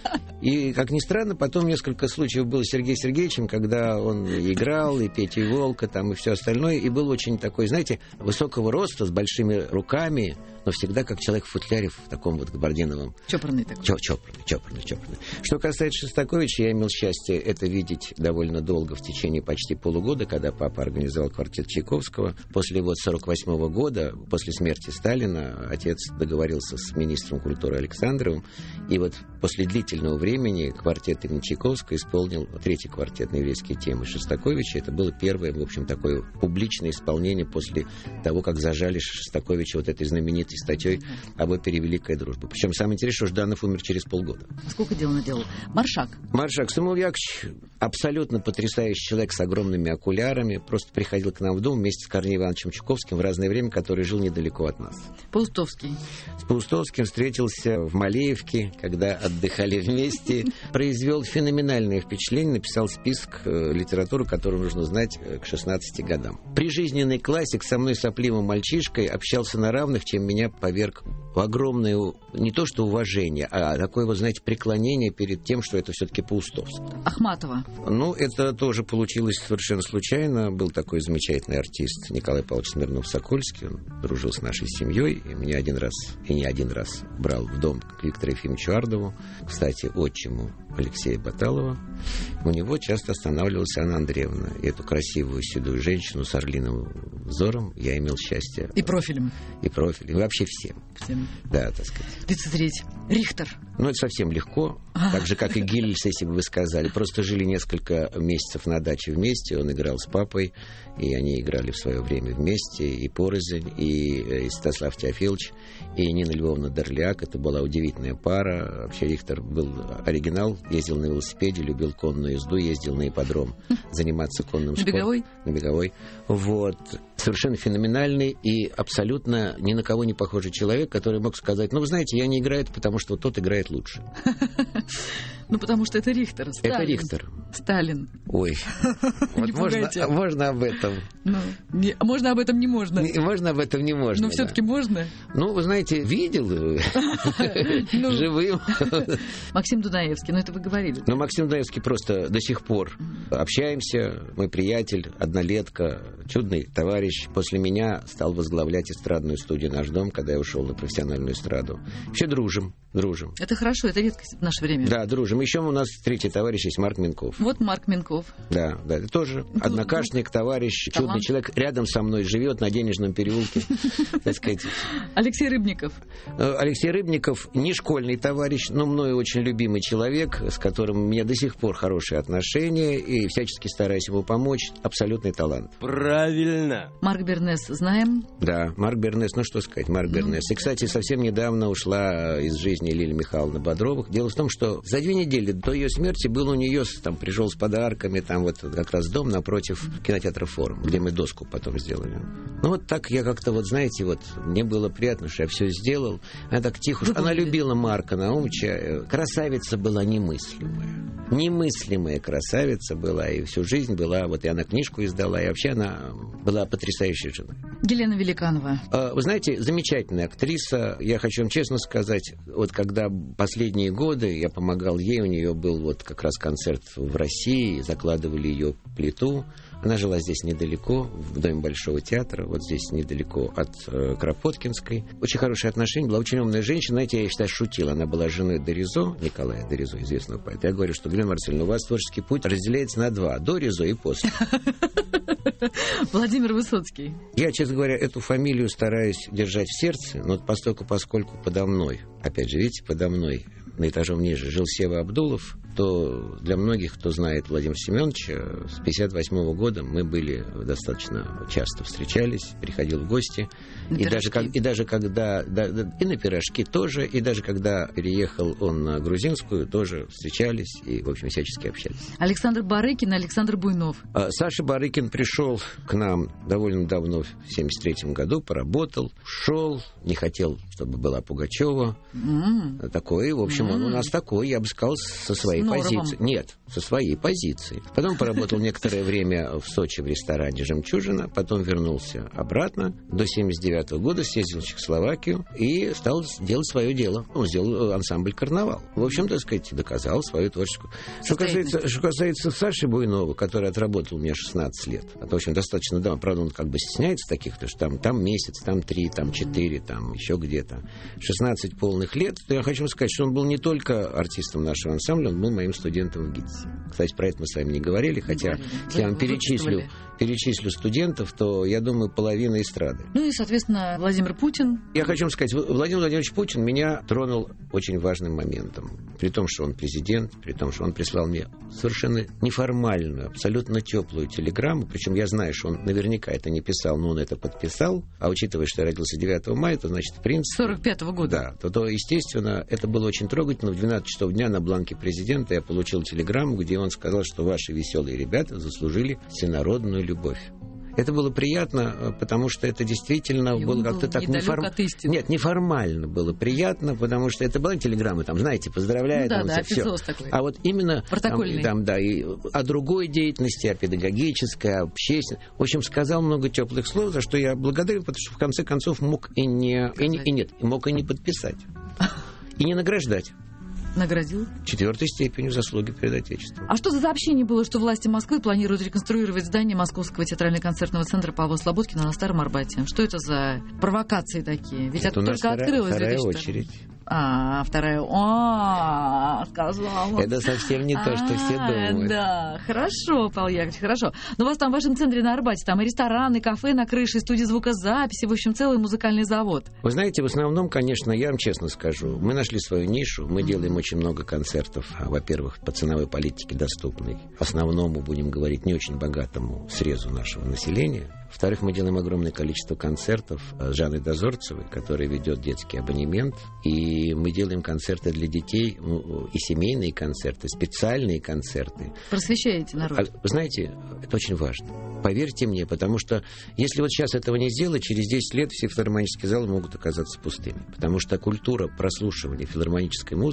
И, как ни странно, потом несколько случаев было с Сергеем Сергеевичем, когда он играл, и Петя и Волка, там, и все остальное, и был очень такой, знаете, высокого роста, с большими руками, но всегда как человек в футляре, в таком вот габардиновом. Чопорный такой. Чо- чопорный, чопорный, чопорный. Что касается Шостаковича, я имел счастье это видеть довольно долго, в течение почти полугода, когда папа организовал квартет Чайковского. После вот сорок восьмого года, после смерти Сталина, отец договорился с министром культуры Александровым, и вот после длительного времени квартет имени Чайковского исполнил третий квартет на еврейские темы Шостаковича. Это было первое, в общем, такое публичное исполнение после того, как зажали Шостаковича вот этой знаменитой статьей об опере «Великая дружба». Причем самое интересное, что Жданов умер через полгода. Сколько дел наделал? Маршак. Маршак. Самуил Яковлевич абсолютно потрясающий человек с огромными окулярами. Просто приходил к нам в дом вместе с Корнеем Ивановичем Чуковским в разное время, который жил недалеко от нас. Паустовский. С Паустовским встретился в Малеевке, когда отдыхали вместе. Произвел феноменальное впечатление, написал список э, литературы, которую нужно знать э, к шестнадцати годам. Прижизненный классик, со мной сопливым мальчишкой, общался на равных, чем меня поверг в огромное, не то что уважение, а такое, вот, знаете, преклонение перед тем, что это все-таки Паустовский. Ахматова. Ну, это тоже получилось совершенно случайно. Был такой замечательный артист Николай Павлович Смирнов-Сокольский. Он дружил с нашей семьей, и меня один раз, и не один раз, брал в дом к Виктору Ефимовичу Ардову, кстати, отчиму Алексея Баталова. У него часто останавливалась Анна Андреевна. И эту красивую седую женщину с орлиным взором я имел счастье. И профилем. И профилем. И вообще всем. Всем. Да, так сказать. Лицезреть. Рихтер. Ну, это совсем легко. Так же, как и Гиллельс, если бы вы сказали. Просто жили несколько месяцев на даче вместе. Он играл с папой, и они играли в свое время вместе. И Порознь, и, и Стаслав Теофилович, и Нина Львовна Дорляк. Это была удивительная пара. Вообще Рихтер был оригинал. Ездил на велосипеде, любил конную езду, ездил на ипподром заниматься конным спортом. На беговой? На беговой. Вот. Совершенно феноменальный и абсолютно ни на кого не похожий человек, который мог сказать, ну, вы знаете, я не играю, потому что вот тот играет лучше. Ну, потому что это Рихтер. Сталин. Это Рихтер. Сталин. Ой, вот можно, можно об этом. Ну, не, можно об этом не можно. Не, можно об этом не можно. Но все-таки да. можно. Ну, вы знаете, видел живым. Максим Дунаевский, ну это вы говорили. Ну, Максим Дунаевский просто до сих пор общаемся. Мой приятель, однолетка, чудный товарищ. После меня стал возглавлять эстрадную студию «Наш дом», когда я ушел на профессиональную эстраду. Вообще дружим, дружим. Это хорошо, это редкость в наше время. Да, дружим. Еще у нас третий товарищ есть, Марк Минков. Вот Марк Минков. Да, да, это тоже ну, однокашник, товарищ, талант. Чудный человек. Рядом со мной живет на Денежном переулке, так сказать. Алексей Рыбников. Алексей Рыбников не школьный товарищ, но мною очень любимый человек, с которым у меня до сих пор хорошие отношения, и всячески стараюсь ему помочь. Абсолютный талант. Правильно. Марк Бернес знаем? Да, Марк Бернес, ну что сказать, Марк ну. Бернес. И, кстати, совсем недавно ушла из жизни Лилия Михайловна Бодрова. Дело в том, что за две недели до ее смерти был у нее, там, пришел с подарками, там вот как раз дом напротив кинотеатра «Форум», где мы доску потом сделали. Ну вот так я как-то, вот знаете, вот мне было приятно, что я все сделал. Она так тихо, она любила Марка Наумовича. Красавица была немыслимая. Немыслимая красавица была, и всю жизнь была, вот и она книжку издала, и вообще она была потрясающей женой. Елена Великанова. Вы знаете, замечательная актриса. Я хочу вам честно сказать, вот когда последние годы я помогал ей, у нее был вот как раз концерт в России, закладывали ее плиту. Она жила здесь недалеко, в Доме Большого театра, вот здесь недалеко от э, Кропоткинской. Очень хорошие отношения, была очень умная женщина. Знаете, я считаю, шутила. Она была женой Доризо, Николая Доризо, известного поэта. Я говорю, что, Галина Марцельевна, у вас творческий путь разделяется на два. До Ризо и после. Владимир Высоцкий. Я, честно говоря, эту фамилию стараюсь держать в сердце, но поскольку, поскольку подо мной, опять же, видите, подо мной, на этажом ниже, жил Сева Абдулов, то для многих, кто знает Владимира Семеновича, с пятьдесят восьмого года мы были достаточно часто встречались, приходил в гости. И даже, как, и даже когда... Да, и на пирожки тоже, и даже когда переехал он на Грузинскую, тоже встречались и, в общем, всячески общались. Александр Барыкин и Александр Буйнов. Саша Барыкин пришел к нам довольно давно, в семьдесят третьем году, поработал, ушел, не хотел, чтобы была Пугачева. Mm. Такой, в общем, mm. он у нас такой, я бы сказал, со своей позиции. Нет, со своей позиции. Потом поработал некоторое время в Сочи в ресторане «Жемчужина», потом вернулся обратно. До семьдесят девятого года съездил в Чехословакию и стал делать свое дело. Он сделал ансамбль «Карнавал». В общем, так сказать, доказал свою творческую... Что касается, что касается Саши Буйнова, который отработал у меня шестнадцать лет, это, в общем, достаточно давно. Правда, он как бы стесняется таких, потому что там, там месяц, там три, там четыре, там еще где-то. шестнадцать полных лет. Я хочу вам сказать, что он был не только артистом нашего ансамбля, он был моим студентом в ГИТИСе. Кстати, про это мы с вами не говорили, хотя не говорили. Если я вам перечислю, перечислю студентов, то, я думаю, половина эстрады. Ну и, соответственно, Владимир Путин. Я хочу вам сказать, Владимир Владимирович Путин меня тронул очень важным моментом. При том, что он президент, при том, что он прислал мне совершенно неформальную, абсолютно теплую телеграмму, причем я знаю, что он наверняка это не писал, но он это подписал, а учитывая, что я родился девятого мая, то, значит, в принципе... сорок пятого года. Да, то, то, естественно, это было очень трогательно. В двенадцать часов дня на бланке президента я получил телеграмму, где он сказал, что ваши веселые ребята заслужили всенародную любовь. Это было приятно, потому что это действительно и было как-то так неформально. Нет, неформально было приятно, потому что это была телеграмма, там, знаете, поздравляю, ну, да, там, да, все. Такой. А вот именно протокольный. Там, там, да, и о другой деятельности, о педагогической, о общественной. В общем, сказал много теплых слов, за что я благодарен, потому что в конце концов мог и не, и, не, и нет, мог и не подписать, и не награждать. Наградил? Четвертой степенью заслуги перед Отечеством. А что за сообщение было, что власти Москвы планируют реконструировать здание Московского театрально-концертного центра Павла Слободкина на Старом Арбате? Что это за провокации такие? Ведь это, это только вторая, открылось. Вторая очередь. А, вторая... А, сказала. Это совсем не то, что все думают. Да, хорошо, Павел Яковлевич, хорошо. Но у вас там в вашем центре на Арбате, там и рестораны, и кафе на крыше, и студия звукозаписи, в общем, целый музыкальный завод. Вы знаете, в основном, конечно, я вам честно скажу, мы нашли свою нишу, мы делаем очень много концертов, во-первых, по ценовой политике доступной, основному, будем говорить, не очень богатому срезу нашего населения. Во-вторых, мы делаем огромное количество концертов с Жанной Дозорцевой, которая ведет детский абонемент. И мы делаем концерты для детей, и семейные концерты, специальные концерты. Просвещаете народ. А, вы знаете, это очень важно. Поверьте мне, потому что если вот сейчас этого не сделать, через десять лет все филармонические залы могут оказаться пустыми. Потому что культура прослушивания филармонической музыки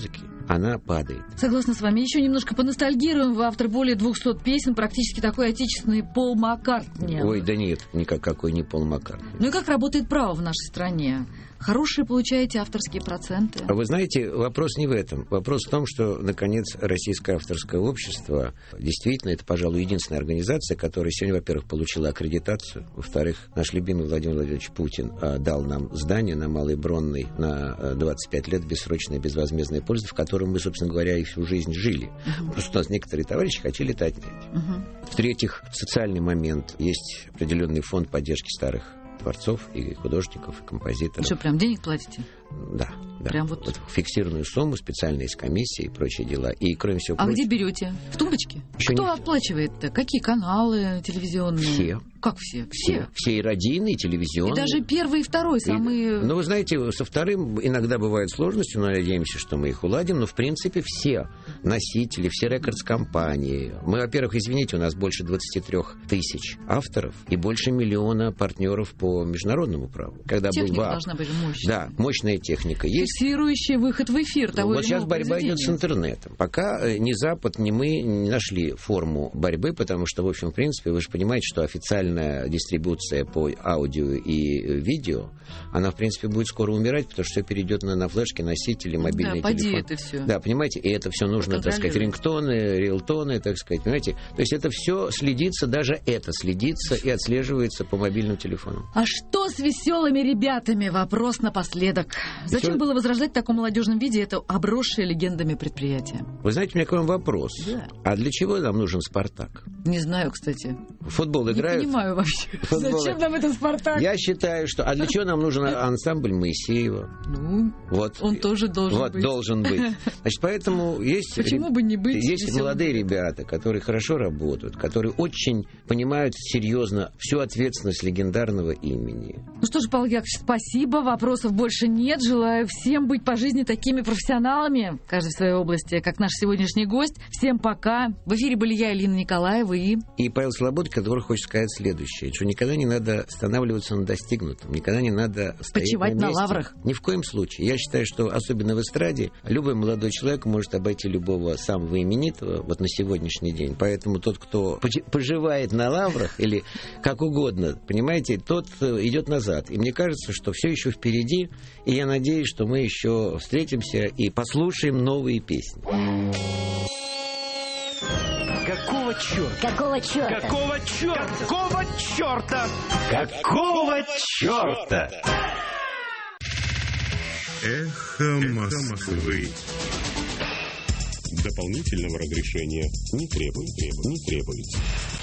она падает. Согласна с вами. Еще немножко поностальгируем. Вы автор более двухсот песен, практически такой отечественный Пол Маккартни. Ой, да нет, никакой не Пол Маккартни. Ну и как работает право в нашей стране? Хорошие получаете авторские проценты? А вы знаете, вопрос не в этом. Вопрос в том, что, наконец, Российское авторское общество действительно, это, пожалуй, единственная организация, которая сегодня, во-первых, получила аккредитацию, во-вторых, наш любимый Владимир Владимирович Путин дал нам здание на Малой Бронной на двадцать пять лет бессрочной безвозмездной пользы, в котором мы, собственно говоря, и всю жизнь жили. Uh-huh. Просто у нас некоторые товарищи хотели это отнять. Uh-huh. В-третьих, социальный момент. Есть определенный фонд поддержки старых творцов и художников, и композиторов. Что, прям денег платите? Да, да. Прям вот... вот фиксированную сумму, специально из комиссии и прочие дела. И, кроме всего а прочего... где берете? В тумбочке? Еще Кто не... оплачивает-то? Какие каналы телевизионные? Все. Как все? Все. Все и родийные, и телевизионные. И даже первый и второй самые... И... Ну, вы знаете, со вторым иногда бывают сложности, но надеемся, что мы их уладим. Но, в принципе, все носители, все рекордс-компании. Мы, во-первых, извините, у нас больше двадцать три тысяч авторов и больше миллиона партнеров по международному праву. Когда техника был ВАП, должна быть мощная. Да, мощная техника есть. Фиксирующий выход в эфир того Вот сейчас борьба идет с интернетом. Пока ни Запад, ни мы не нашли форму борьбы, потому что, в общем, в принципе, вы же понимаете, что официальная дистрибуция по аудио и видео, она, в принципе, будет скоро умирать, потому что все перейдет на, на флешки, носители, мобильные да, телефоны. это все. Да, понимаете, и это все нужно, так сказать, рингтоны, риэлтоны, так сказать, понимаете. То есть это все следится, даже это следится и отслеживается по мобильным телефонам. А что с веселыми ребятами? Вопрос напоследок. Зачем Весел... было возрождать в таком молодежном виде это обросшее легендами предприятие? Вы знаете, у меня к вам вопрос. Да. А для чего нам нужен «Спартак»? Не знаю, кстати. В футбол играют? Не понимаю вообще. Футбол... Зачем нам этот «Спартак»? Я считаю, что... А для чего нам нужен ансамбль Моисеева? Ну, вот. Он тоже должен вот, быть. должен быть. Значит, поэтому есть... Почему бы не быть? Есть молодые ребята, которые хорошо работают, которые очень понимают серьезно всю ответственность легендарного имени. Ну что ж, Павел Яковлевич, спасибо. Вопросов больше нет. Желаю всем быть по жизни такими профессионалами, каждый в своей области, как наш сегодняшний гость. Всем пока. В эфире были я, Елена Николаева и... И Павел Слободка, который хочет сказать следующее, что никогда не надо останавливаться на достигнутом, никогда не надо стоять почивать на месте. на лаврах. Ни в коем случае. Я считаю, что особенно в эстраде любой молодой человек может обойти любого самого именитого вот на сегодняшний день. Поэтому тот, кто поживает на лаврах или как угодно, понимаете, тот идет назад. И мне кажется, что все еще впереди, и я надеюсь, что мы еще встретимся и послушаем новые песни. Какого черта? Какого черта? Какого черта? Какого черта? Какого черта? Эхо Москвы. Дополнительного разрешения не требует, не требуется.